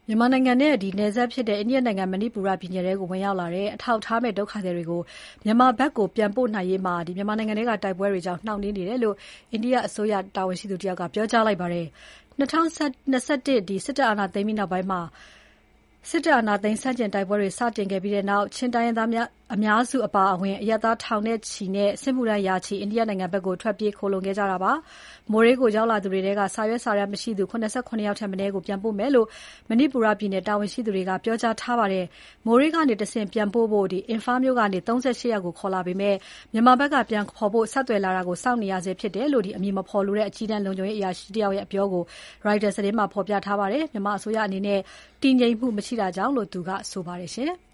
မြန်မာနိုင်ငံနဲ့နယ်စပ်ဖြစ်တဲ့အိန္ဒိယနိုင်ငံမဏိပူရပြည်နယ်ထဲကိုဝင်ရောက်လာတဲ့အထောက်အထားမဲ့ဒုက္ခသည်တွေကိုမြန်မာဘက်ကိုပြန်ပို့နိုင်ရေးမှာမြန်မာနိုင်ငံထဲကတိုက်ပွဲတွေကြောင့်နှောင့်နှေးနေတယ်လို့အိန္ဒိယအစိုးရတာဝန်ရှိသူတယောက်ကပြောကြားလိုက်ပါတယ်။ 2021စစ်တပ်အာဏာသိမ်းပြီးနောက်ပိုင်းစစ်တပ်အာဏာသိမ်းဆန့်ကျင်တိုက်ပွဲတွေစတင်ခဲ့ပြီးနောက်ချင်းတိုင်းရင်းသားအများစုအပါအဝင်အရပ်သားထောင်နဲ့ချီနဲ့စစ်မှုထမ်းရာချီအိန္ဒိယနိုင်ငံဘက်ကိုထွက်ပြေးခိုလှုံခဲ့ကြတာပါ။ မိုးရေးကိုရောက်လာသူတွေထဲကစာရွက်စာတမ်းမရှိသူ87ယောက်ထက်မနည်းကိုပြန်ပို့မယ်လို့မဏိပူရပြည်နယ်တာဝန်ရှိသူတွေကပြောကြားထားပါတယ်။ မိုးရေးကနေတဆင့်ပြန်ပို့ဖို့အင်ဖာမြို့ကနေ38ယောက်ကိုခေါ်လာပေမဲ့မြန်မာဘက်ကပြန်ခေါ်ဖို့ဆက်သွယ်လာတာကိုစောင့်နေရဆဲဖြစ်တယ်လို့အမည်မဖော်လိုတဲ့အကြီးတန်းလုံခြုံရေးအရာရှိတယောက်ရဲ့အပြောကို Reuters သတင်းမှာဖော်ပြထားပါတယ်။ မြန်မာအစိုးရအနေနဲ့တည်ငြိမ်မှုမရှိတာကြောင့်လို့သူကဆိုပါတယ်။